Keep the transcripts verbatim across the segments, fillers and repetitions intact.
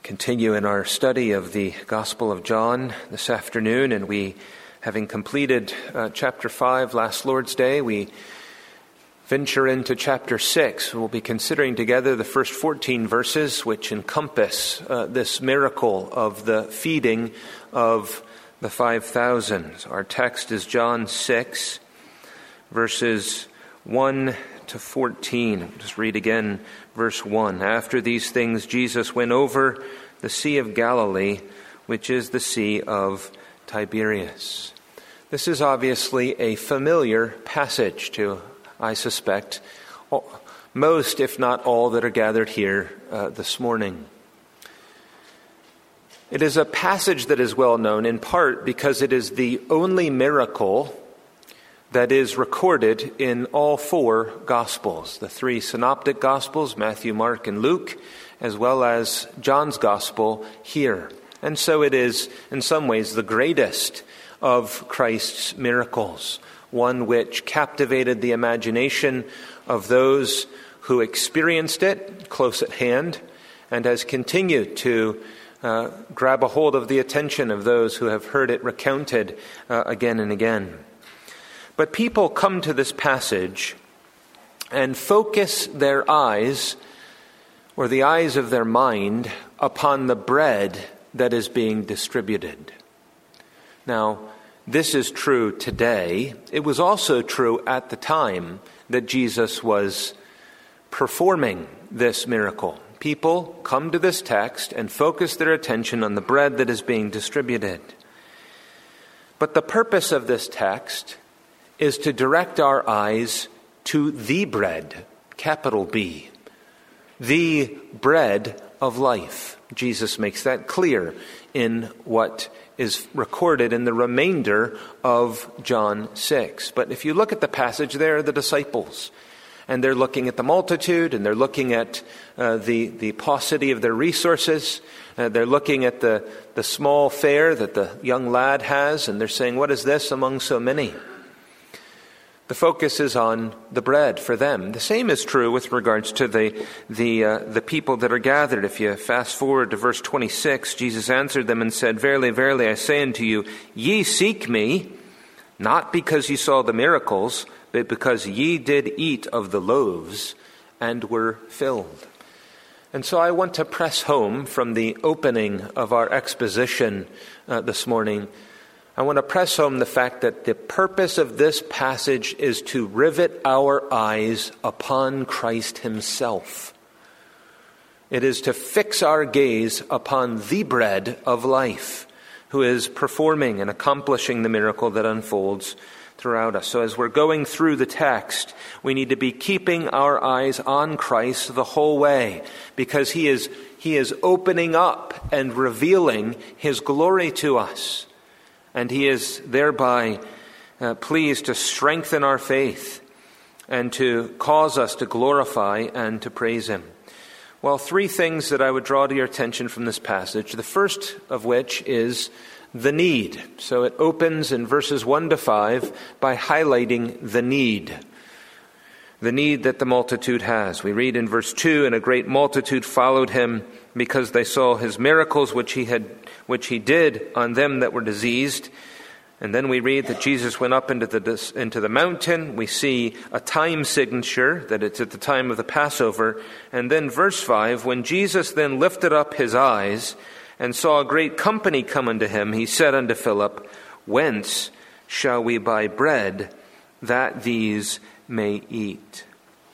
continue in our study of the Gospel of John this afternoon, and we, having completed uh, chapter five last Lord's Day, we venture into chapter six. We'll be considering together the first fourteen verses which encompass uh, this miracle of the feeding of the five thousand. Our text is John six, verses one to fourteen. We'll just read again verse one. After these things, Jesus went over the Sea of Galilee, which is the Sea of Tiberias. This is obviously a familiar passage to, I suspect, most, if not all, that are gathered here uh, this morning. It is a passage that is well known in part because it is the only miracle that is recorded in all four Gospels, the three synoptic Gospels, Matthew, Mark, and Luke, as well as John's Gospel here. And so it is, in some ways, the greatest of Christ's miracles, one which captivated the imagination of those who experienced it close at hand, and has continued to uh, grab a hold of the attention of those who have heard it recounted uh, again and again. But people come to this passage and focus their eyes, or the eyes of their mind, upon the bread that is being distributed. Now, this is true today. It was also true at the time that Jesus was performing this miracle. People come to this text and focus their attention on the bread that is being distributed. But the purpose of this text is to direct our eyes to the bread, capital B, the bread of life. Jesus makes that clear in what is recorded in the remainder of John six. But if you look at the passage, there are the disciples, and they're looking at the multitude, and they're looking at uh, the, the paucity of their resources. Uh, they're looking at the, the small fare that the young lad has, and they're saying, what is this among so many? The focus is on the bread for them. The same is true with regards to the the uh, the people that are gathered. If you fast forward to verse twenty-six, Jesus answered them and said, Verily, verily, I say unto you, ye seek me, not because ye saw the miracles, but because ye did eat of the loaves and were filled. And so I want to press home from the opening of our exposition uh, this morning. I want to press home the fact that the purpose of this passage is to rivet our eyes upon Christ himself. It is to fix our gaze upon the bread of life, who is performing and accomplishing the miracle that unfolds throughout us. So as we're going through the text, we need to be keeping our eyes on Christ the whole way, because he is, he is opening up and revealing his glory to us. And he is thereby uh, pleased to strengthen our faith and to cause us to glorify and to praise him. Well, three things that I would draw to your attention from this passage. The first of which is the need. So it opens in verses one to five by highlighting the need. The need that the multitude has. We read in verse two, And a great multitude followed him, because they saw his miracles which he had which he did on them that were diseased. And then we read that Jesus went up into the into the mountain. We see a time signature, that it's at the time of the Passover. And then verse five, When Jesus then lifted up his eyes and saw a great company come unto him, he said unto Philip, Whence shall we buy bread that these may eat?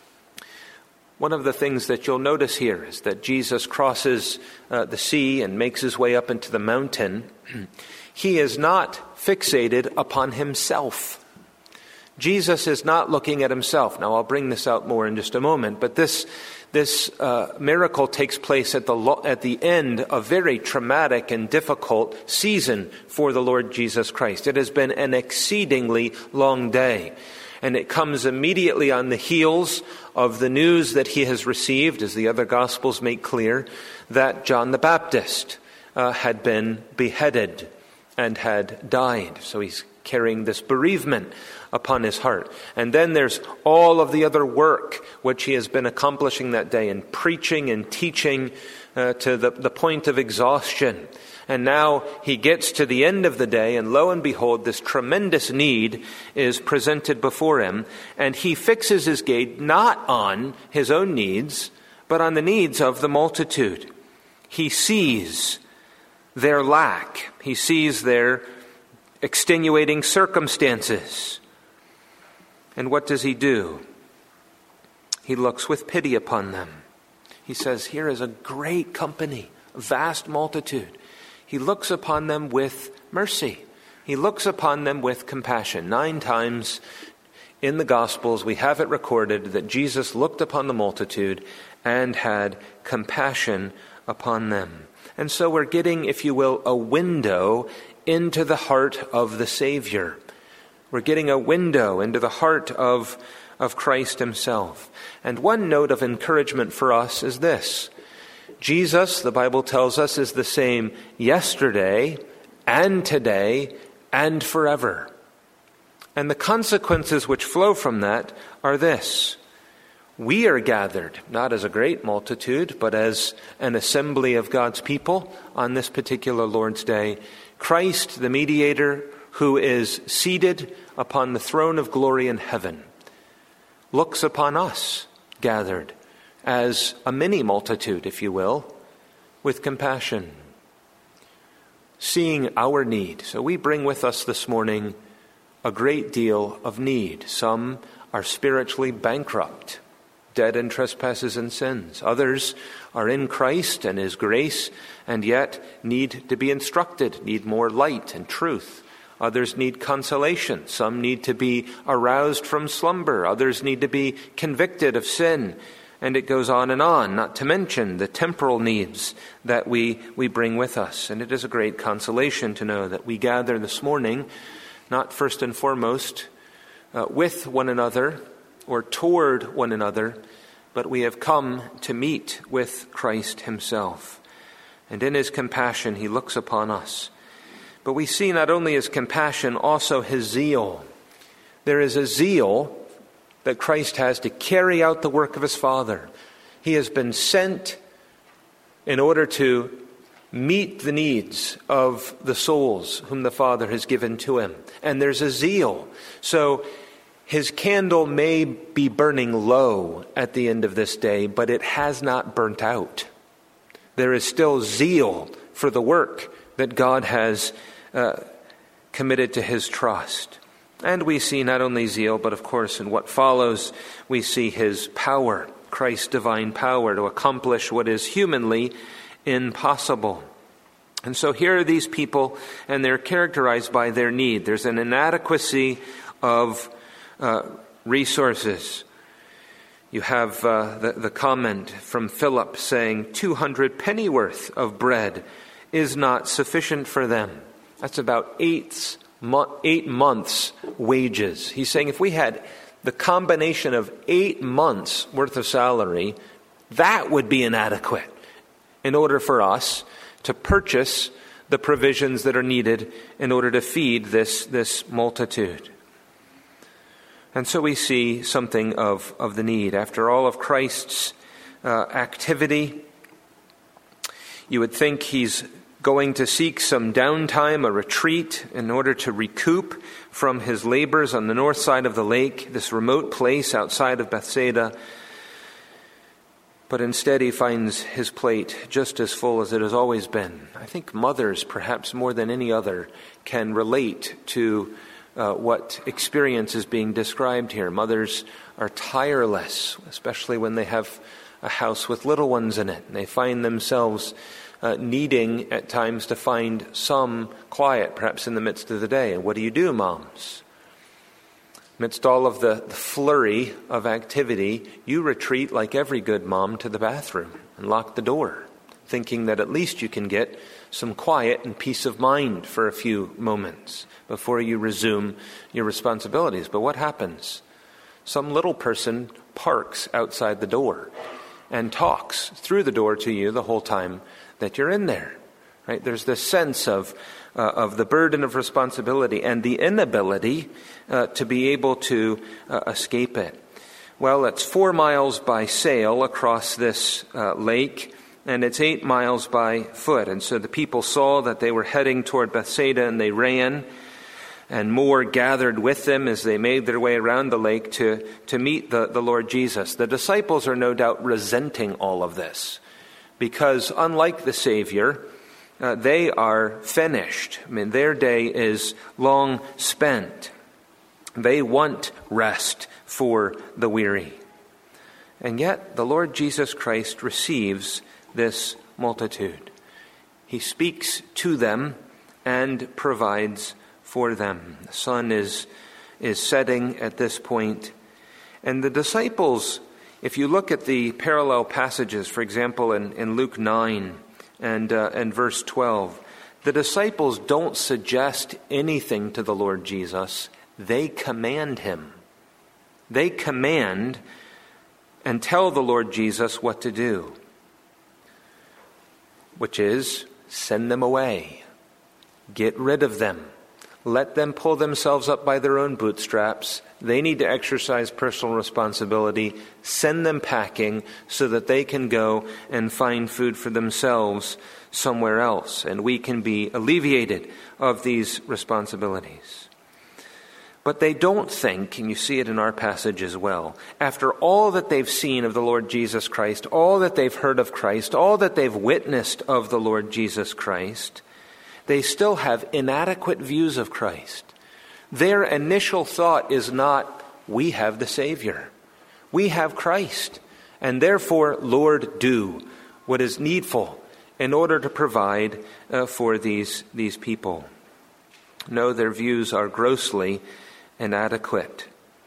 One of the things that you'll notice here is that Jesus crosses uh, the sea and makes his way up into the mountain. He is not fixated upon himself. Jesus is not looking at himself. Now, I'll bring this out more in just a moment, but this this uh, miracle takes place at the lo- at the end of a very traumatic and difficult season for the Lord Jesus Christ. It has been an exceedingly long day. And it comes immediately on the heels of the news that he has received, as the other Gospels make clear, that John the Baptist uh, had been beheaded and had died. So he's carrying this bereavement upon his heart. And then there's all of the other work which he has been accomplishing that day in preaching and teaching uh, to the, the point of exhaustion. And now he gets to the end of the day, and lo and behold, this tremendous need is presented before him. And he fixes his gaze not on his own needs, but on the needs of the multitude. He sees their lack. He sees their extenuating circumstances. And what does he do? He looks with pity upon them. He says, here is a great company, a vast multitude. He looks upon them with mercy. He looks upon them with compassion. Nine times in the Gospels we have it recorded that Jesus looked upon the multitude and had compassion upon them. And so we're getting, if you will, a window into the heart of the Savior. We're getting a window into the heart of, of Christ himself. And one note of encouragement for us is this. Jesus, the Bible tells us, is the same yesterday and today and forever. And the consequences which flow from that are this. We are gathered, not as a great multitude, but as an assembly of God's people on this particular Lord's Day. Christ, the mediator, who is seated upon the throne of glory in heaven, looks upon us gathered as a mini multitude, if you will, with compassion, seeing our need. So we bring with us this morning a great deal of need. Some are spiritually bankrupt, dead in trespasses and sins. Others are in Christ and his grace, and yet need to be instructed, need more light and truth. Others need consolation. Some need to be aroused from slumber. Others need to be convicted of sin. And it goes on and on, not to mention the temporal needs that we, we bring with us. And it is a great consolation to know that we gather this morning, not first and foremost uh, with one another or toward one another, but we have come to meet with Christ himself. And in his compassion, he looks upon us. But we see not only his compassion, also his zeal. There is a zeal that Christ has to carry out the work of his Father. He has been sent in order to meet the needs of the souls whom the Father has given to him. And there's a zeal. So his candle may be burning low at the end of this day, but it has not burnt out. There is still zeal for the work that God has uh, committed to his trust. And we see not only zeal, but of course in what follows, we see his power, Christ's divine power to accomplish what is humanly impossible. And so here are these people, and they're characterized by their need. There's an inadequacy of uh, resources. You have uh, the, the comment from Philip saying, two hundred pennyworth of bread is not sufficient for them. That's about eight, mo- eight months' wages. He's saying if we had the combination of eight months' worth of salary, that would be inadequate in order for us to purchase the provisions that are needed in order to feed this, this multitude. And so we see something of, of the need. After all of Christ's uh, activity, you would think he's going to seek some downtime, a retreat, in order to recoup from his labors on the north side of the lake, this remote place outside of Bethsaida. But instead he finds his plate just as full as it has always been. I think mothers, perhaps more than any other, can relate to uh, what experience is being described here. Mothers are tireless, especially when they have a house with little ones in it. And they find themselves uh, needing at times to find some quiet, perhaps in the midst of the day. And what do you do, moms? Amidst all of the, the flurry of activity, you retreat like every good mom to the bathroom and lock the door, thinking that at least you can get some quiet and peace of mind for a few moments before you resume your responsibilities. But what happens? Some little person parks outside the door and talks through the door to you the whole time that you're in there. Right? There's this sense of uh, of the burden of responsibility and the inability uh, to be able to uh, escape it. Well, it's four miles by sail across this uh, lake, and it's eight miles by foot. And so the people saw that they were heading toward Bethsaida, and they ran, and more gathered with them as they made their way around the lake to, to meet the, the Lord Jesus. The disciples are no doubt resenting all of this, because unlike the Savior, uh, they are finished. I mean, their day is long spent. They want rest for the weary. And yet, the Lord Jesus Christ receives this multitude. He speaks to them and provides for them. The sun is, is setting at this point. And the disciples, if you look at the parallel passages, for example, in, in Luke nine and, uh, and verse twelve, the disciples don't suggest anything to the Lord Jesus. They command him. They command and tell the Lord Jesus what to do, which is send them away. Get rid of them. Let them pull themselves up by their own bootstraps. They need to exercise personal responsibility. Send them packing so that they can go and find food for themselves somewhere else, and we can be alleviated of these responsibilities. But they don't think, and you see it in our passage as well, after all that they've seen of the Lord Jesus Christ, all that they've heard of Christ, all that they've witnessed of the Lord Jesus Christ, they still have inadequate views of Christ. Their initial thought is not, we have the Savior. We have Christ. And therefore, Lord, do what is needful in order to provide uh, for these, these people. No, their views are grossly inadequate.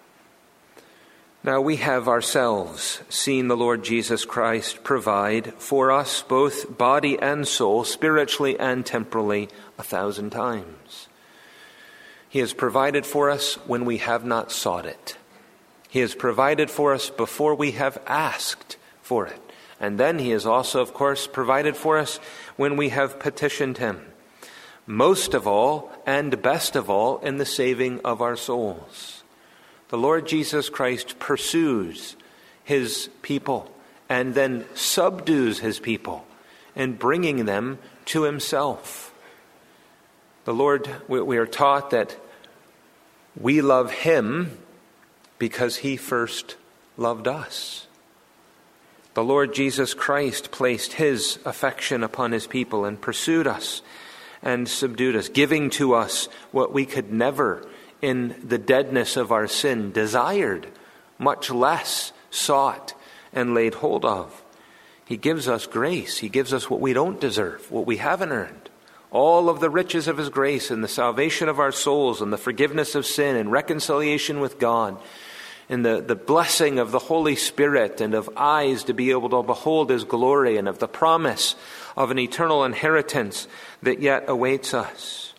Now, we have ourselves seen the Lord Jesus Christ provide for us, both body and soul, spiritually and temporally, a thousand times. He has provided for us when we have not sought it. He has provided for us before we have asked for it. And then he has also, of course, provided for us when we have petitioned him. Most of all, and best of all, in the saving of our souls. The Lord Jesus Christ pursues his people and then subdues his people in bringing them to himself. The Lord, we are taught that we love him because he first loved us. The Lord Jesus Christ placed his affection upon his people and pursued us and subdued us, giving to us what we could never, in the deadness of our sin, desired, much less sought and laid hold of. He gives us grace. He gives us what we don't deserve, what we haven't earned. All of the riches of his grace and the salvation of our souls and the forgiveness of sin and reconciliation with God and the, the blessing of the Holy Spirit and of eyes to be able to behold his glory and of the promise of an eternal inheritance that yet awaits us.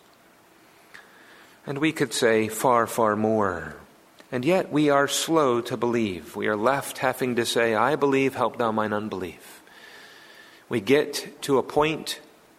And we could say far, far more. And yet we are slow to believe. We are left having to say, I believe, help thou mine unbelief. We get to a point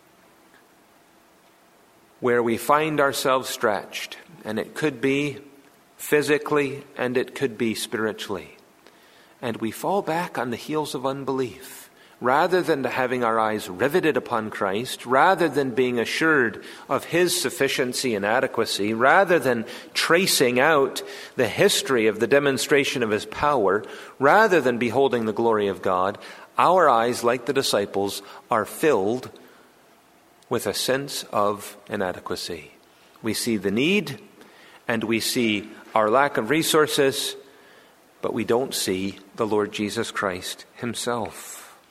where we find ourselves stretched, and it could be physically and it could be spiritually. And we fall back on the heels of unbelief. Rather than having our eyes riveted upon Christ, rather than being assured of his sufficiency and adequacy, rather than tracing out the history of the demonstration of his power, rather than beholding the glory of God, our eyes, like the disciples, are filled with a sense of inadequacy. We see the need, and we see our lack of resources, but we don't see the Lord Jesus Christ himself.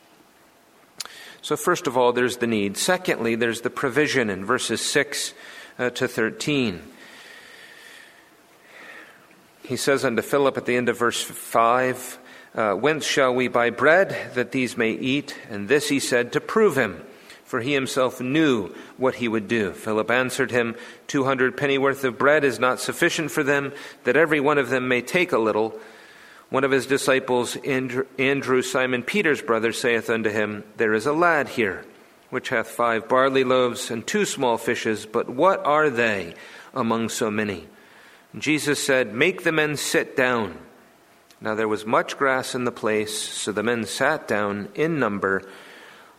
So first of all, there's the need. Secondly, there's the provision in verses six uh, to thirteen. He says unto Philip at the end of verse five, uh, whence shall we buy bread that these may eat? And this he said to prove him, for he himself knew what he would do. Philip answered him, two hundred pennyworth of bread is not sufficient for them, that every one of them may take a little. One of his disciples, Andrew, Simon Peter's brother, saith unto him, there is a lad here, which hath five barley loaves and two small fishes, but what are they among so many? And Jesus said, make the men sit down. Now there was much grass in the place, so the men sat down in number,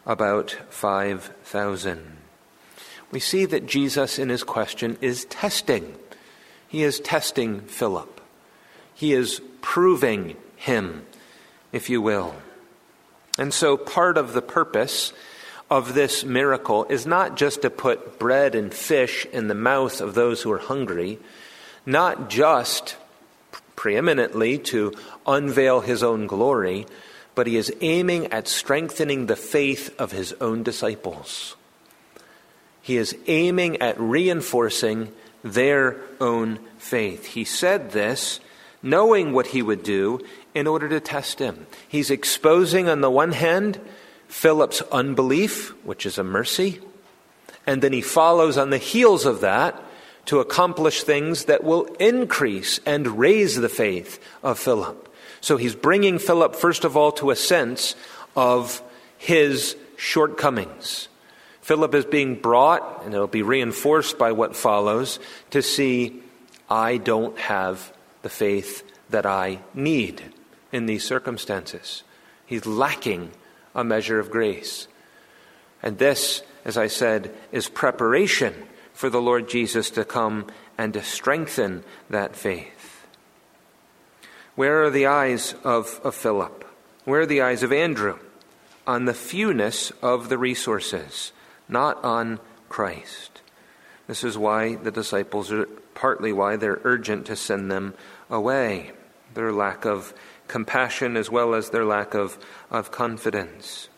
about five thousand. We see that Jesus in his question is testing. He is testing Philip. He is proving him, if you will. And so part of the purpose of this miracle is not just to put bread and fish in the mouth of those who are hungry, not just preeminently to unveil his own glory, but he is aiming at strengthening the faith of his own disciples. He is aiming at reinforcing their own faith. He said this knowing what he would do in order to test him. He's exposing, on the one hand, Philip's unbelief, which is a mercy, and then he follows on the heels of that to accomplish things that will increase and raise the faith of Philip. So he's bringing Philip, first of all, to a sense of his shortcomings. Philip is being brought, and it'll be reinforced by what follows, to see, I don't have the faith that I need in these circumstances. He's lacking a measure of grace. And this, as I said, is preparation for the Lord Jesus to come and to strengthen that faith. Where are the eyes of, of Philip? Where are the eyes of Andrew? On the fewness of the resources, not on Christ. This is why the disciples are, partly why they're urgent to send them away. Their lack of compassion as well as their lack of, of confidence.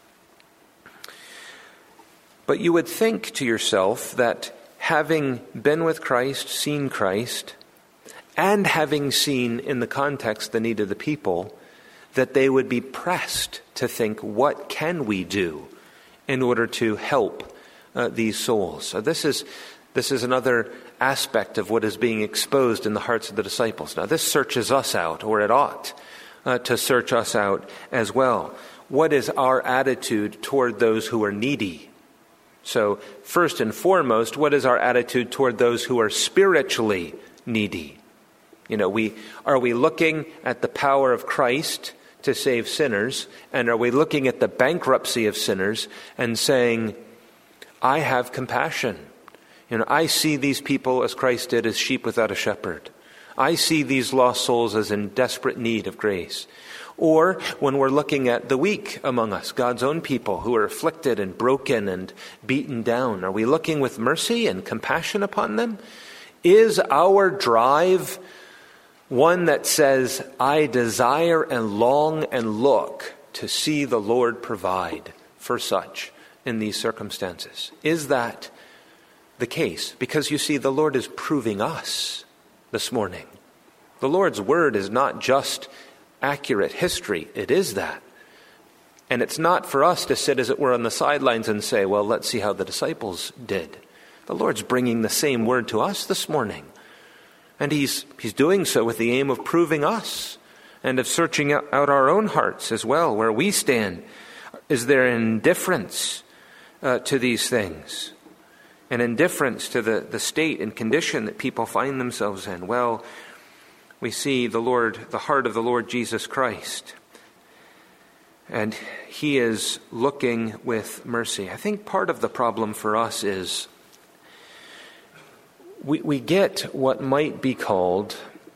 But you would think to yourself that having been with Christ, seen Christ, and having seen in the context the need of the people, that they would be pressed to think, what can we do in order to help uh, these souls? So this is this is another aspect of what is being exposed in the hearts of the disciples. Now this searches us out, or it ought uh, to search us out as well. What is our attitude toward those who are needy? So first and foremost, what is our attitude toward those who are spiritually needy? You know, we are we looking at the power of Christ to save sinners, and are we looking at the bankruptcy of sinners and saying, I have compassion. You know, I see these people as Christ did, as sheep without a shepherd. I see these lost souls as in desperate need of grace. Or when we're looking at the weak among us, God's own people who are afflicted and broken and beaten down, are we looking with mercy and compassion upon them? Is our drive one that says, I desire and long and look to see the Lord provide for such in these circumstances? Is that the case? Because you see, the Lord is proving us this morning. The Lord's word is not just accurate history. It is that. And it's not for us to sit, as it were, on the sidelines and say, well, let's see how the disciples did. The Lord's bringing the same word to us this morning. And he's he's doing so with the aim of proving us and of searching out, out our own hearts as well, where we stand. Is there indifference uh, to these things? An indifference to the, the state and condition that people find themselves in? Well, we see the Lord, the heart of the Lord Jesus Christ. And he is looking with mercy. I think part of the problem for us is we, we get what might be called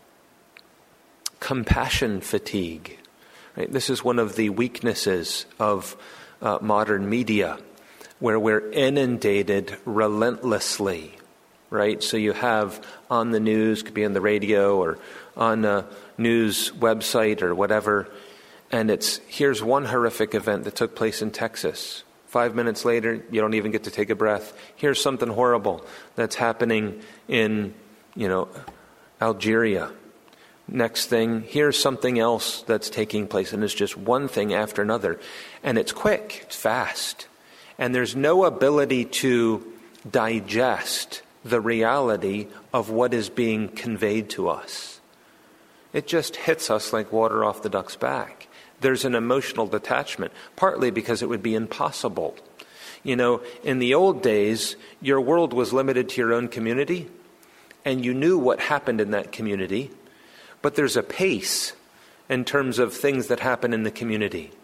compassion fatigue. Right? This is one of the weaknesses of uh, modern media, where we're inundated relentlessly, right? So you have on the news, could be on the radio or on a news website or whatever, and it's, here's one horrific event that took place in Texas. Five minutes later, you don't even get to take a breath. Here's something horrible that's happening in, you know, Algeria. Next thing, here's something else that's taking place, and it's just one thing after another. And it's quick, it's fast. And there's no ability to digest the reality of what is being conveyed to us. It just hits us like water off the duck's back. There's an emotional detachment, partly because it would be impossible. You know, in the old days, your world was limited to your own community, and you knew what happened in that community, but there's a pace in terms of things that happen in the community.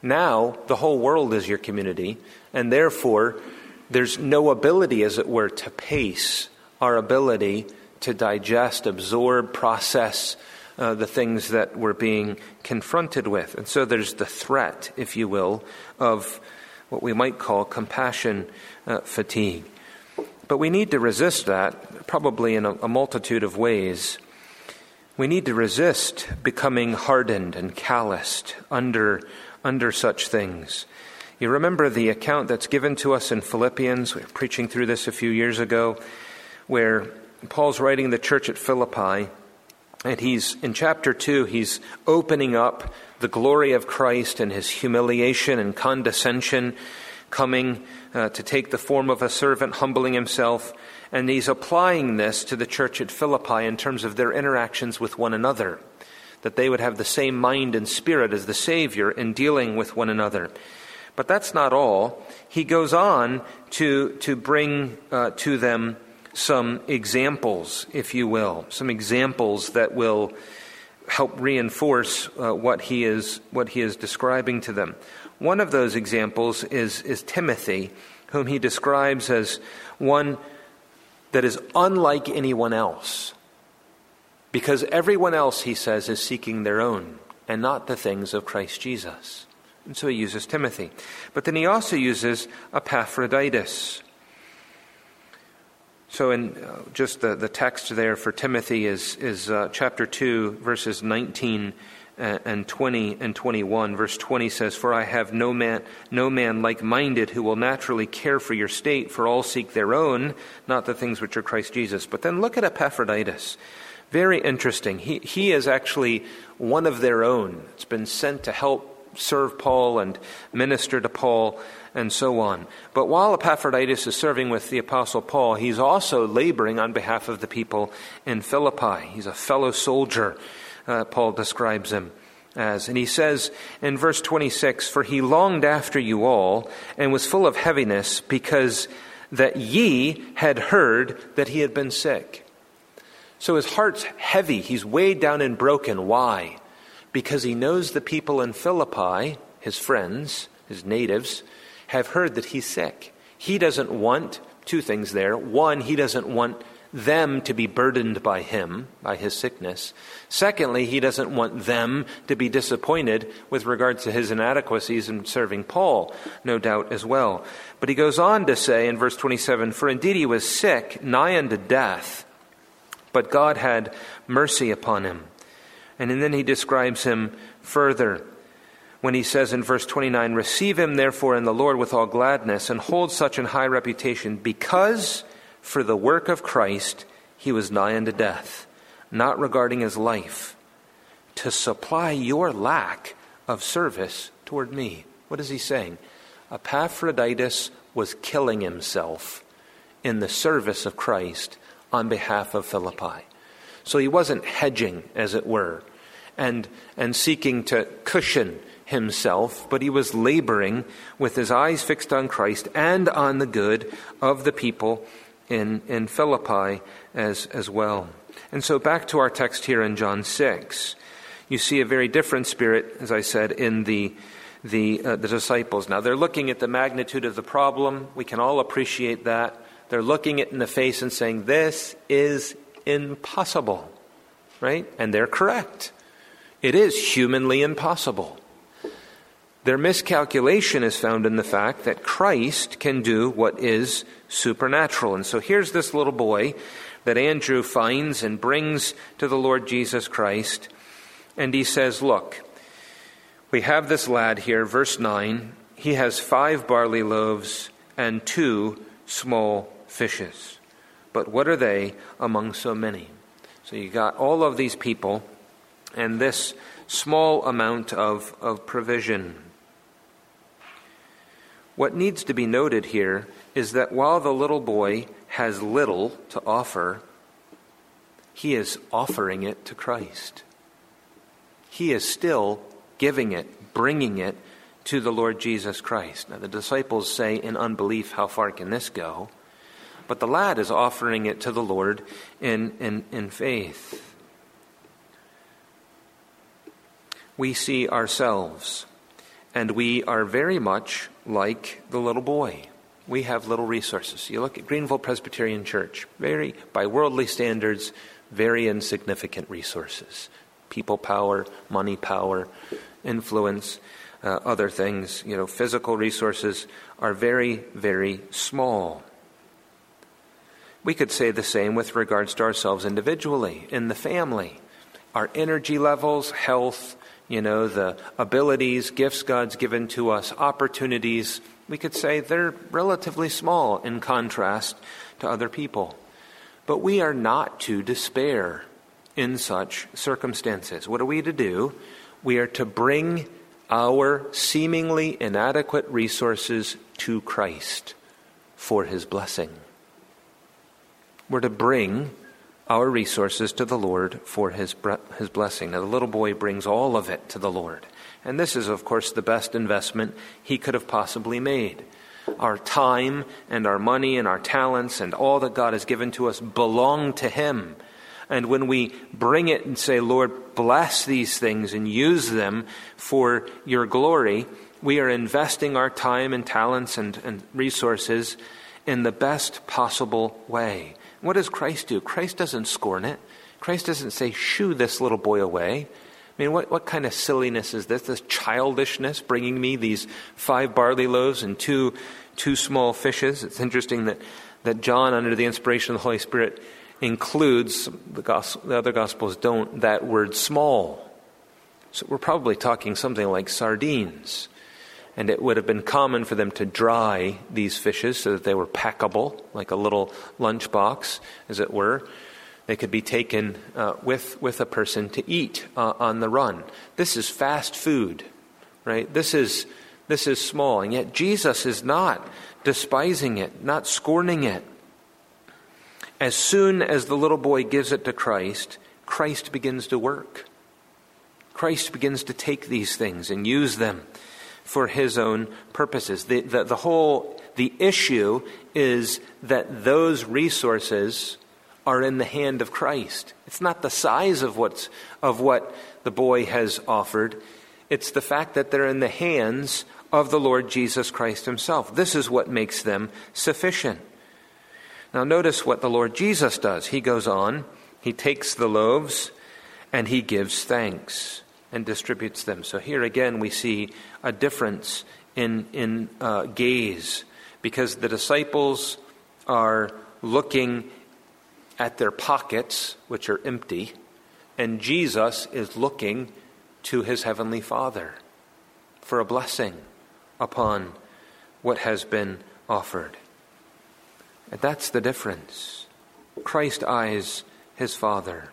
Now the whole world is your community, and therefore there's no ability, as it were, to pace our ability to digest, absorb, process uh, the things that we're being confronted with. And so there's the threat, if you will, of what we might call compassion uh, fatigue. But we need to resist that, probably in a, a multitude of ways. We need to resist becoming hardened and calloused under, under such things. You remember the account that's given to us in Philippians? We were preaching through this a few years ago, where Paul's writing the church at Philippi, and he's, in chapter two, he's opening up the glory of Christ and his humiliation and condescension, coming uh, to take the form of a servant, humbling himself. And he's applying this to the church at Philippi in terms of their interactions with one another, that they would have the same mind and spirit as the Savior in dealing with one another. But that's not all. He goes on to, to bring uh, to them some examples, if you will, some examples that will help reinforce uh, what he is what he is describing to them. One of those examples is, is Timothy, whom he describes as one that is unlike anyone else. Because everyone else, he says, is seeking their own and not the things of Christ Jesus. And so he uses Timothy. But then he also uses Epaphroditus. So in uh, just the, the text there for Timothy is, is uh, chapter two, verses nineteen and twenty and twenty-one. Verse twenty says, "For I have no man, no man like-minded who will naturally care for your state, for all seek their own, not the things which are Christ Jesus." But then look at Epaphroditus. Very interesting. He, he is actually one of their own. It's been sent to help serve Paul and minister to Paul and so on. But while Epaphroditus is serving with the Apostle Paul, he's also laboring on behalf of the people in Philippi. He's a fellow soldier, uh, Paul describes him as. And he says in verse twenty-six, "For he longed after you all, and was full of heaviness, because that ye had heard that he had been sick." So his heart's heavy. He's weighed down and broken. Why? Because he knows the people in Philippi, his friends, his natives, have heard that he's sick. He doesn't want two things there. One, he doesn't want them to be burdened by him, by his sickness. Secondly, he doesn't want them to be disappointed with regard to his inadequacies in serving Paul, no doubt as well. But he goes on to say in verse twenty-seven, "For indeed he was sick, nigh unto death, but God had mercy upon him." And then he describes him further when he says in verse twenty-nine, "Receive him therefore in the Lord with all gladness, and hold such an high reputation, because for the work of Christ he was nigh unto death, not regarding his life, to supply your lack of service toward me." What is he saying? Epaphroditus was killing himself in the service of Christ on behalf of Philippi. So he wasn't hedging, as it were, and and seeking to cushion himself, but he was laboring with his eyes fixed on Christ and on the good of the people in, in Philippi as, as well. And so back to our text here in John six, you see a very different spirit, as I said, in the the, uh, the disciples. Now they're looking at the magnitude of the problem. We can all appreciate that. They're looking it in the face and saying, this is impossible, right? And they're correct. It is humanly impossible. Their miscalculation is found in the fact that Christ can do what is supernatural. And so here's this little boy that Andrew finds and brings to the Lord Jesus Christ. And he says, look, we have this lad here, verse nine. He has five barley loaves and two small fishes. But what are they among so many? So you got all of these people and this small amount of, of provision. What needs to be noted here is that while the little boy has little to offer, he is offering it to Christ. He is still giving it, bringing it to the Lord Jesus Christ. Now the disciples say in unbelief, how far can this go? But the lad is offering it to the Lord in, in, in faith. We see ourselves And we are very much like the little boy. We have little resources. You look at Greenville Presbyterian Church, very, by worldly standards, very insignificant resources. People power, money power, influence, uh, other things, you know, physical resources are very, very small. We could say the same with regards to ourselves individually, in the family. Our energy levels, health, you know, the abilities, gifts God's given to us, opportunities, we could say they're relatively small in contrast to other people. But we are not to despair in such circumstances. What are we to do? We are to bring our seemingly inadequate resources to Christ for his blessing. We're to bring our resources to the Lord for his his blessing. Now, the little boy brings all of it to the Lord. And this is, of course, the best investment he could have possibly made. Our time and our money and our talents and all that God has given to us belong to him. And when we bring it and say, Lord, bless these things and use them for your glory, we are investing our time and talents and, and resources in the best possible way. What does Christ do? Christ doesn't scorn it. Christ doesn't say, shoo this little boy away. I mean, what, what kind of silliness is this? This childishness, bringing me these five barley loaves and two two small fishes. It's interesting that, that John, under the inspiration of the Holy Spirit, includes, the, gospel, the other Gospels don't, that word small. So we're probably talking something like sardines. And it would have been common for them to dry these fishes so that they were packable, like a little lunchbox, as it were. They could be taken uh, with, with a person to eat uh, on the run. This is fast food, right? This is, this is small. And yet Jesus is not despising it, not scorning it. As soon as the little boy gives it to Christ, Christ begins to work. Christ begins to take these things and use them for his own purposes. The, the, the whole, the issue is that those resources are in the hand of Christ. It's not the size of what's, of what the boy has offered. It's the fact that they're in the hands of the Lord Jesus Christ himself. This is what makes them sufficient. Now notice what the Lord Jesus does. He goes on, he takes the loaves and he gives thanks and distributes them. So here again we see a difference in, in uh, gaze, because the disciples are looking at their pockets, which are empty, and Jesus is looking to his heavenly Father for a blessing upon what has been offered. And that's the difference. Christ eyes his Father.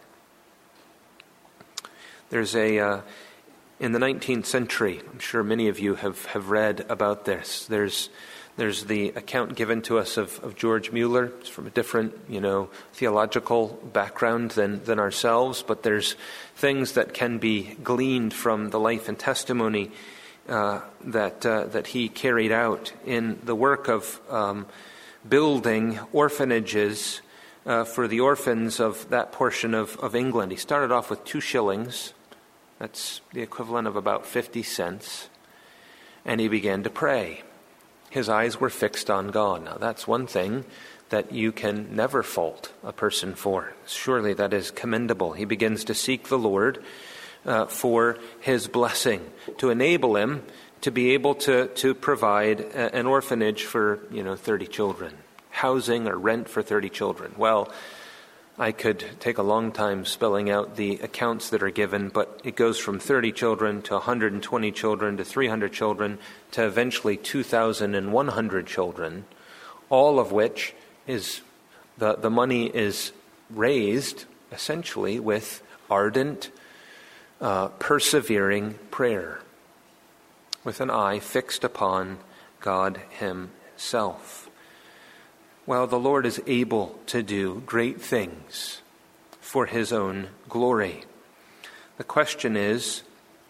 There's a, uh, in the nineteenth century, I'm sure many of you have, have read about this. There's There's the account given to us of, of George Mueller. It's from a different, you know, theological background than, than ourselves, but there's things that can be gleaned from the life and testimony uh, that uh, that he carried out in the work of um, building orphanages uh, for the orphans of that portion of, of England. He started off with two shillings. That's the equivalent of about fifty cents. And he began to pray. His eyes were fixed on God. Now, that's one thing that you can never fault a person for. Surely that is commendable. He begins to seek the Lord uh, for his blessing, to enable him to be able to, to provide a, an orphanage for, you know, thirty children, housing or rent for thirty children. Well, I could take a long time spelling out the accounts that are given, but it goes from thirty children to one hundred twenty children to three hundred children to eventually two thousand one hundred children, all of which is, the, the money is raised essentially with ardent, uh, persevering prayer, with an eye fixed upon God himself. Well, the Lord is able to do great things for his own glory. The question is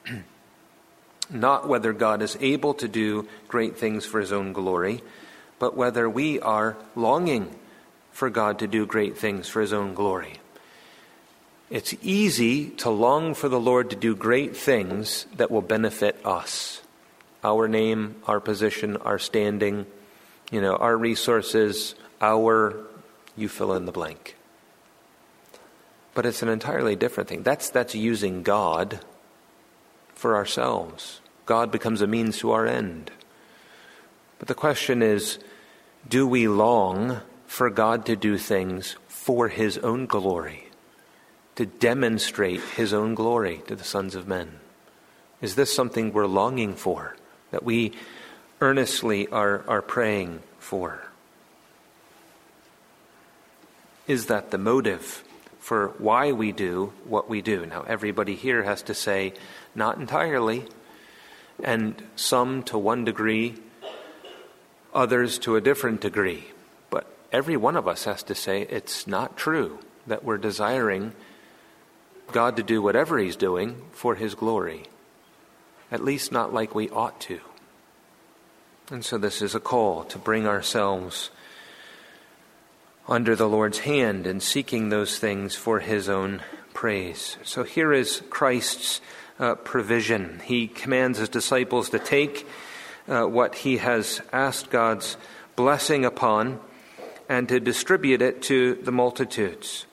not whether God is able to do great things for his own glory, but whether we are longing for God to do great things for his own glory. It's easy to long for the Lord to do great things that will benefit us. our name, our position, our standing, you know, our resources, our, you fill in the blank. But it's an entirely different thing. That's, that's using God for ourselves. God becomes a means to our end. But the question is, do we long for God to do things for his own glory, to demonstrate his own glory to the sons of men? Is this something we're longing for, that we earnestly are, are praying for? Is that the motive for why we do what we do? Now, everybody here has to say, not entirely, and some to one degree, others to a different degree. But every one of us has to say it's not true that we're desiring God to do whatever he's doing for his glory. At least not like we ought to. And so this is a call to bring ourselves under the Lord's hand and seeking those things for his own praise. So here is Christ's uh, provision. He commands his disciples to take uh, what he has asked God's blessing upon and to distribute it to the multitudes.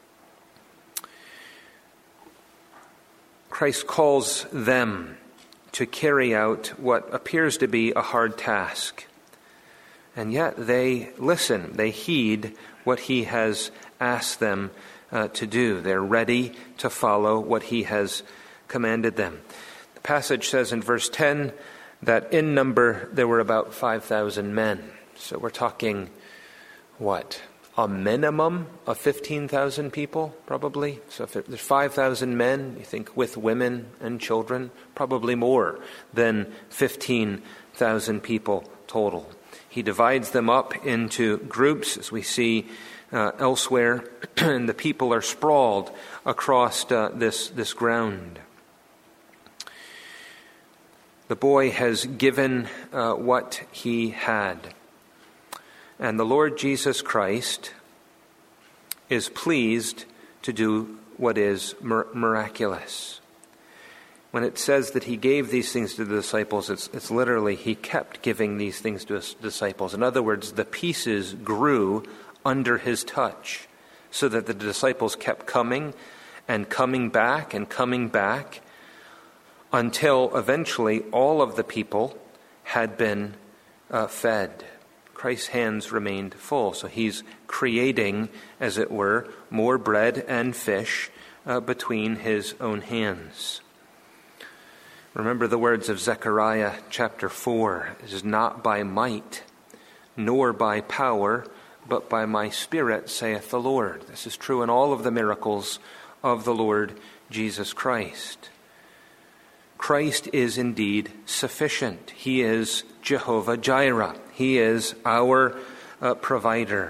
Christ calls them to carry out what appears to be a hard task. And yet they listen, they heed what he has asked them uh, to do. They're ready to follow what he has commanded them. The passage says in verse ten that in number there were about five thousand men. So we're talking, what, a minimum of fifteen thousand people, probably? So if there's five thousand men, you think with women and children, probably more than fifteen thousand people total. He divides them up into groups, as we see uh, elsewhere, and the people are sprawled across uh, this, this ground. The boy has given uh, what he had. And the Lord Jesus Christ is pleased to do what is mir- miraculous. When it says that he gave these things to the disciples, it's, it's literally he kept giving these things to his disciples. In other words, the pieces grew under his touch so that the disciples kept coming and coming back and coming back until eventually all of the people had been uh, fed. Christ's hands remained full. So he's creating, as it were, more bread and fish uh, between his own hands. Remember the words of Zechariah chapter four. It is not by might, nor by power, but by my Spirit, saith the Lord. This is true in all of the miracles of the Lord Jesus Christ. Christ is indeed sufficient. He is Jehovah Jireh. He is our uh, provider.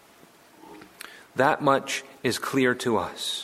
That much is clear to us.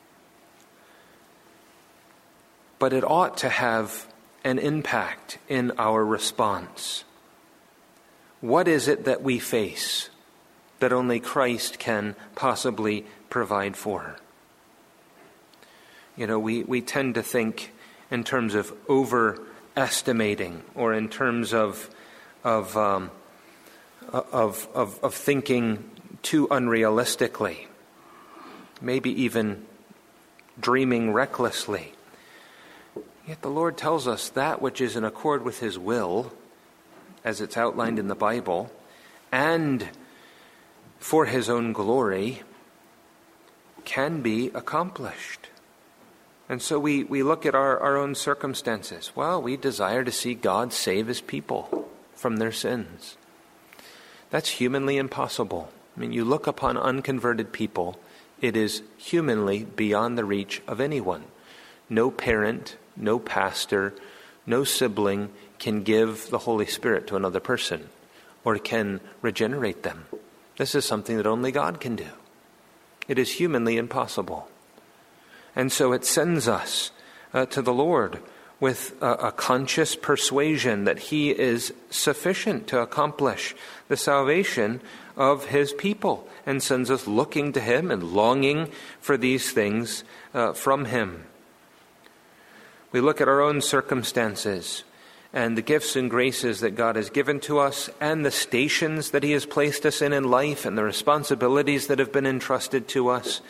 But it ought to have an impact in our response. What is it that we face that only Christ can possibly provide for? You know, we, we tend to think in terms of overestimating, or in terms of of um, of, of of thinking too unrealistically, maybe even dreaming recklessly. Yet the Lord tells us that which is in accord with his will, as it's outlined in the Bible, and for his own glory, can be accomplished. And so we, we look at our, our own circumstances. Well, we desire to see God save his people from their sins. That's humanly impossible. I mean, you look upon unconverted people, it is humanly beyond the reach of anyone. No parent, no pastor, no sibling can give the Holy Spirit to another person or can regenerate them. This is something that only God can do. It is humanly impossible. And so it sends us uh, to the Lord with a, a conscious persuasion that he is sufficient to accomplish the salvation of his people, and sends us looking to him and longing for these things uh, from him. We look at our own circumstances and the gifts and graces that God has given to us, and the stations that he has placed us in in life, and the responsibilities that have been entrusted to us,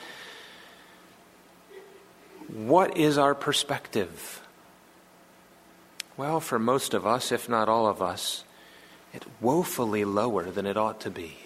what is our perspective? Well, for most of us, if not all of us, it's woefully lower than it ought to be.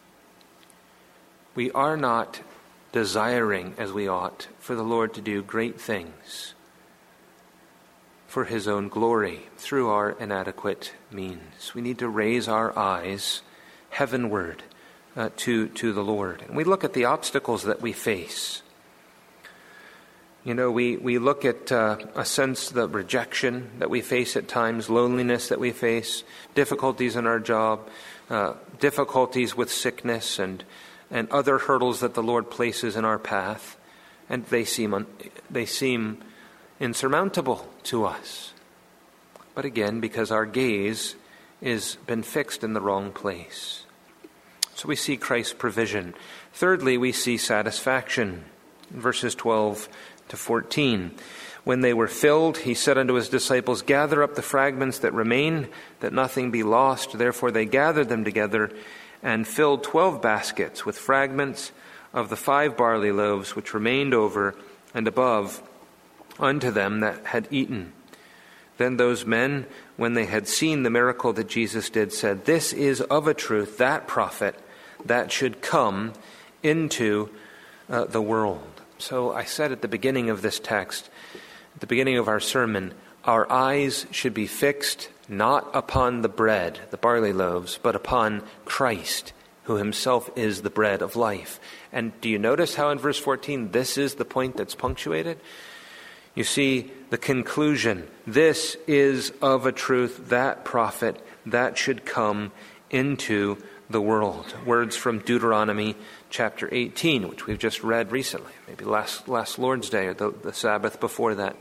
We are not desiring, as we ought, for the Lord to do great things for his own glory through our inadequate means. We need to raise our eyes heavenward uh, to, to the Lord. And we look at the obstacles that we face. You know, we, we look at uh, a sense, the rejection that we face at times, loneliness that we face, difficulties in our job, uh, difficulties with sickness and and other hurdles that the Lord places in our path, and they seem un- they seem insurmountable to us. But again, because our gaze has been fixed in the wrong place. So we see Christ's provision. Thirdly, we see satisfaction. In verses twelve to fourteen. When they were filled, he said unto his disciples, gather up the fragments that remain, that nothing be lost. Therefore they gathered them together and filled twelve baskets with fragments of the five barley loaves which remained over and above unto them that had eaten. Then those men, when they had seen the miracle that Jesus did, said, this is of a truth that prophet that should come into uh, the world. So I said at the beginning of this text, at the beginning of our sermon, our eyes should be fixed not upon the bread, the barley loaves, but upon Christ, who himself is the bread of life. And do you notice how in verse fourteen, this is the point that's punctuated? You see the conclusion. This is of a truth that prophet that should come into the world. Words from Deuteronomy chapter eighteen, which we've just read recently, maybe last, last Lord's Day or the, the Sabbath before that.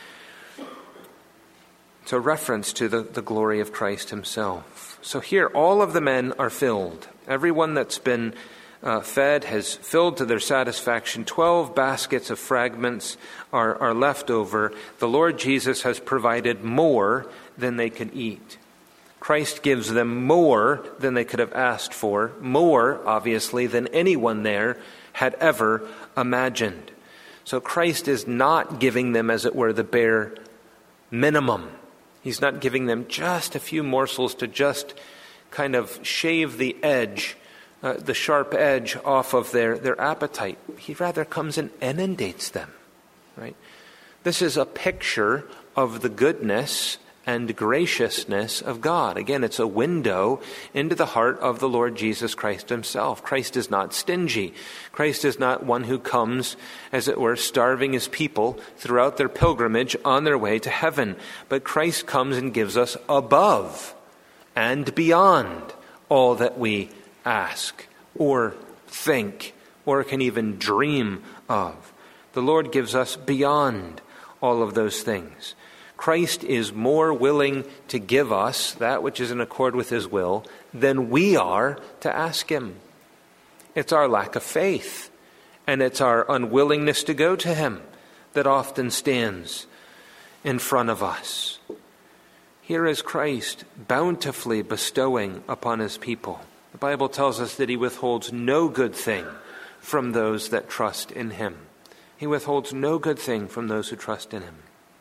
It's a reference to the, the glory of Christ himself. So here, all of the men are filled. Everyone that's been uh, fed has filled to their satisfaction. Twelve baskets of fragments are, are left over. The Lord Jesus has provided more than they could eat. Christ gives them more than they could have asked for, more, obviously, than anyone there had ever imagined. So Christ is not giving them, as it were, the bare minimum. He's not giving them just a few morsels to just kind of shave the edge, uh, the sharp edge off of their, their appetite. He rather comes and inundates them, right? This is a picture of the goodness and graciousness of God. Again, it's a window into the heart of the Lord Jesus Christ himself. Christ is not stingy. Christ is not one who comes, as it were, starving his people throughout their pilgrimage on their way to heaven. But Christ comes and gives us above and beyond all that we ask or think or can even dream of. The Lord gives us beyond all of those things. Christ is more willing to give us that which is in accord with his will than we are to ask him. It's our lack of faith, and it's our unwillingness to go to him that often stands in front of us. Here is Christ bountifully bestowing upon his people. The Bible tells us that he withholds no good thing from those that trust in him. He withholds no good thing from those who trust in him.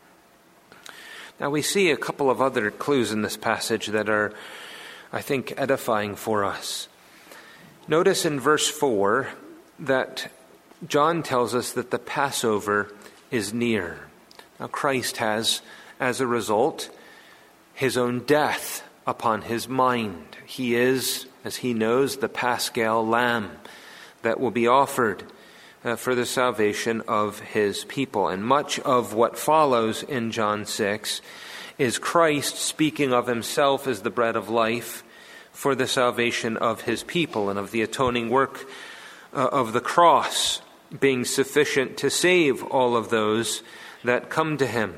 Now we see a couple of other clues in this passage that are, I think, edifying for us. Notice in verse four that John tells us that the Passover is near. Now Christ has, as a result, his own death upon his mind. He is, as he knows, the Paschal Lamb that will be offered Uh, for the salvation of his people. And much of what follows in John six is Christ speaking of himself as the bread of life for the salvation of his people and of the atoning work uh, of the cross being sufficient to save all of those that come to him.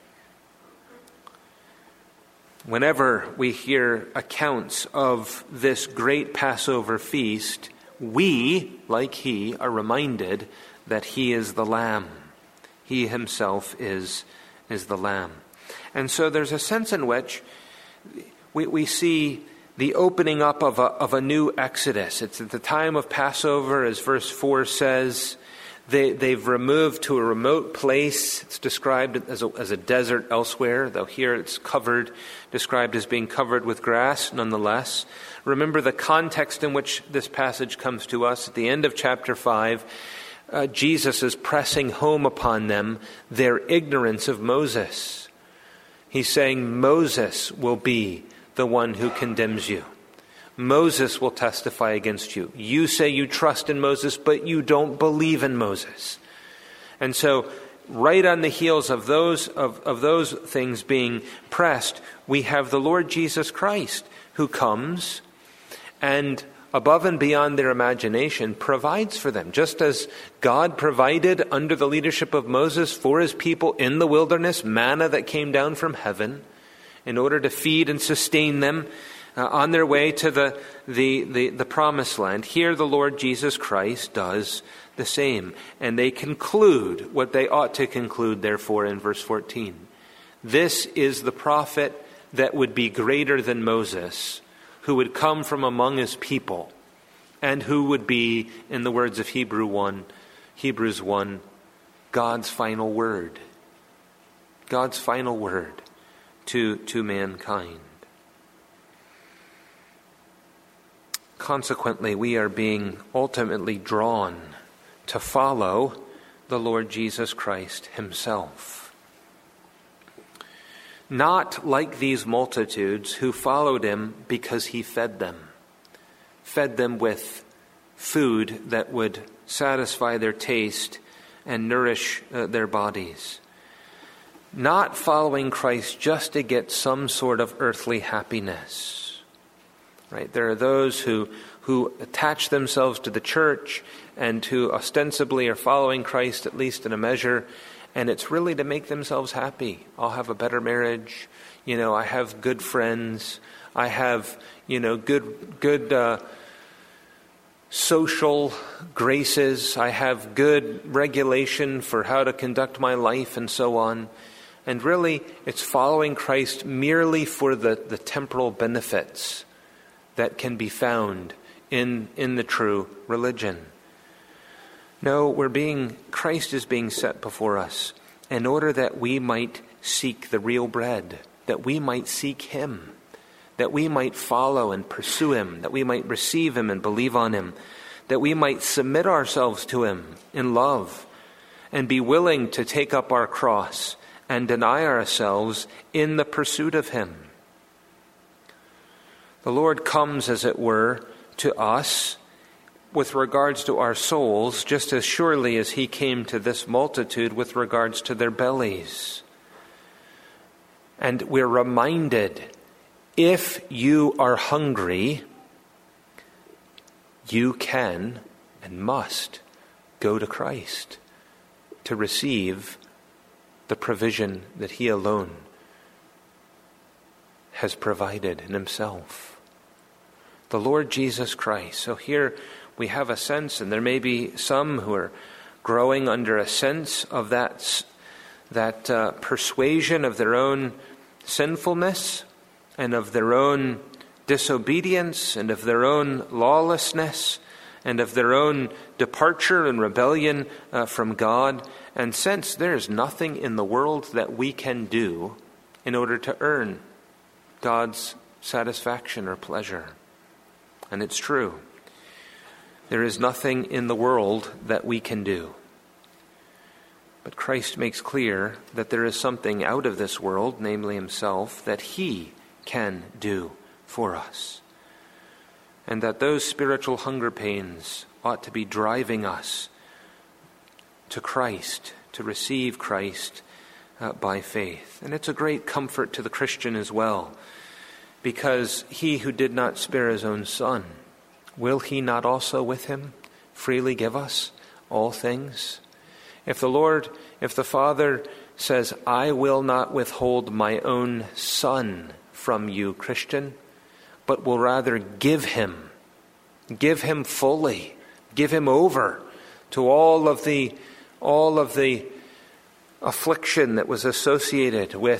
Whenever we hear accounts of this great Passover feast, we, like he, are reminded that he is the Lamb. He himself is, is the Lamb. And so there's a sense in which we, we see the opening up of a, of a new exodus. It's at the time of Passover, as verse four says. They, they've removed to a remote place. It's described as a, as a desert elsewhere, though here it's covered, described as being covered with grass nonetheless. Remember the context in which this passage comes to us. At the end of chapter five, uh, Jesus is pressing home upon them their ignorance of Moses. He's saying Moses will be the one who condemns you. Moses will testify against you. You say you trust in Moses, but you don't believe in Moses. And so, right on the heels of those of, of those things being pressed, we have the Lord Jesus Christ, who comes and, above and beyond their imagination, provides for them. Just as God provided under the leadership of Moses for his people in the wilderness, manna that came down from heaven in order to feed and sustain them Uh, on their way to the, the, the, the promised land. Here the Lord Jesus Christ does the same. And they conclude what they ought to conclude, therefore, in verse fourteen. This is the prophet that would be greater than Moses, who would come from among his people, and who would be, in the words of Hebrew one, Hebrews one, God's final word. God's final word to, to mankind. Consequently, we are being ultimately drawn to follow the Lord Jesus Christ himself. Not like these multitudes who followed him because he fed them, fed them with food that would satisfy their taste and nourish uh, their bodies. Not following Christ just to get some sort of earthly happiness. Right? There are those who, who attach themselves to the church and who ostensibly are following Christ, at least in a measure, and it's really to make themselves happy. I'll have a better marriage. You know, I have good friends. I have, you know, good, good uh, social graces. I have good regulation for how to conduct my life and so on. And really, it's following Christ merely for the, the temporal benefits that can be found in, in the true religion. No, we're being, Christ is being set before us in order that we might seek the real bread, that we might seek him, that we might follow and pursue him, that we might receive him and believe on him, that we might submit ourselves to him in love and be willing to take up our cross and deny ourselves in the pursuit of him. The Lord comes, as it were, to us with regards to our souls, just as surely as he came to this multitude with regards to their bellies. And we're reminded, if you are hungry, you can and must go to Christ to receive the provision that he alone has provided in himself. The Lord Jesus Christ. So here we have a sense, and there may be some who are growing under a sense of that, that uh, persuasion of their own sinfulness and of their own disobedience and of their own lawlessness and of their own departure and rebellion uh, from God, and sense there is nothing in the world that we can do in order to earn God's satisfaction or pleasure. And it's true. There is nothing in the world that we can do. But Christ makes clear that there is something out of this world, namely himself, that he can do for us. And that those spiritual hunger pains ought to be driving us to Christ, to receive Christ uh, by faith. And it's a great comfort to the Christian as well, because he who did not spare his own son, will he not also with him freely give us all things? If the Lord, if the Father says, I will not withhold my own son from you, Christian, but will rather give him, give him fully, give him over to all of the, all of the affliction that was associated with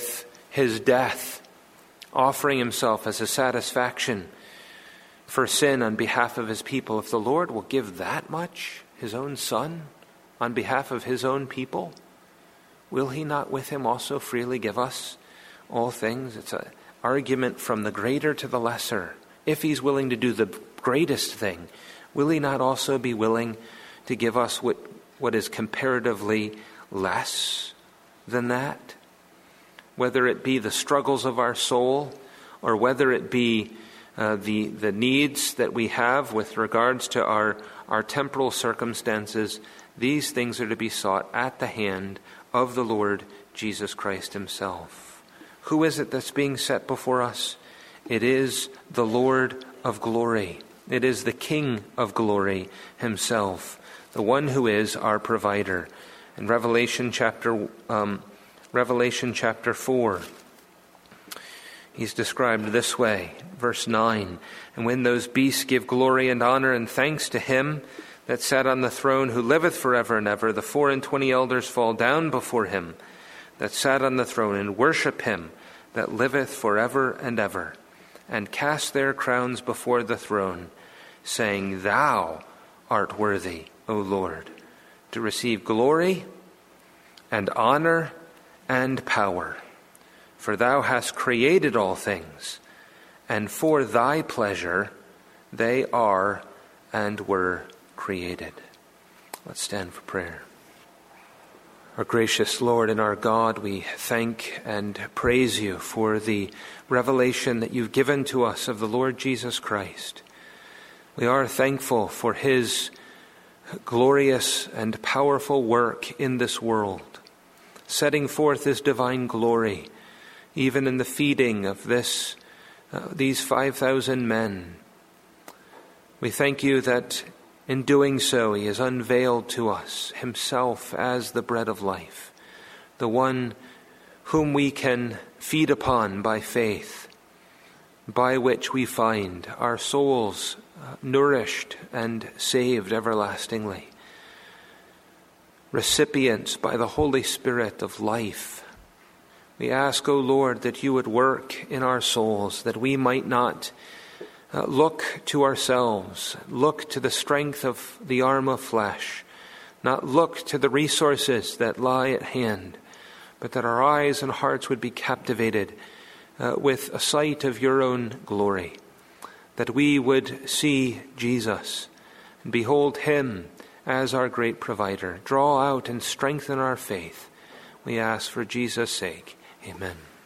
his death, offering himself as a satisfaction for sin on behalf of his people, if the Lord will give that much, his own Son, on behalf of his own people, will he not with him also freely give us all things? It's an argument from the greater to the lesser. If he's willing to do the greatest thing, will he not also be willing to give us what, what is comparatively less than that? Whether it be the struggles of our soul, or whether it be uh, the, the needs that we have with regards to our, our temporal circumstances, these things are to be sought at the hand of the Lord Jesus Christ himself. Who is it that's being set before us? It is the Lord of glory. It is the King of glory himself, the one who is our provider. In Revelation chapter um, Revelation chapter four, he's described this way, verse nine, "And when those beasts give glory and honor and thanks to him that sat on the throne, who liveth forever and ever, the four and twenty elders fall down before him that sat on the throne, and worship him that liveth forever and ever, and cast their crowns before the throne, saying, Thou art worthy, O Lord, to receive glory and honor and power. For thou hast created all things, and for thy pleasure they are and were created." Let's stand for prayer. Our gracious Lord and our God, we thank and praise you for the revelation that you've given to us of the Lord Jesus Christ. We are thankful for his glorious and powerful work in this world, setting forth his divine glory, even in the feeding of this uh, these five thousand men. We thank you that in doing so, he has unveiled to us himself as the bread of life, the one whom we can feed upon by faith, by which we find our souls uh, nourished and saved everlastingly, recipients by the Holy Spirit of life. We ask, O Lord, that you would work in our souls, that we might not Uh, look to ourselves, look to the strength of the arm of flesh, not look to the resources that lie at hand, but that our eyes and hearts would be captivated uh, with a sight of your own glory, that we would see Jesus and behold him as our great provider. Draw out and strengthen our faith. We ask for Jesus' sake. Amen.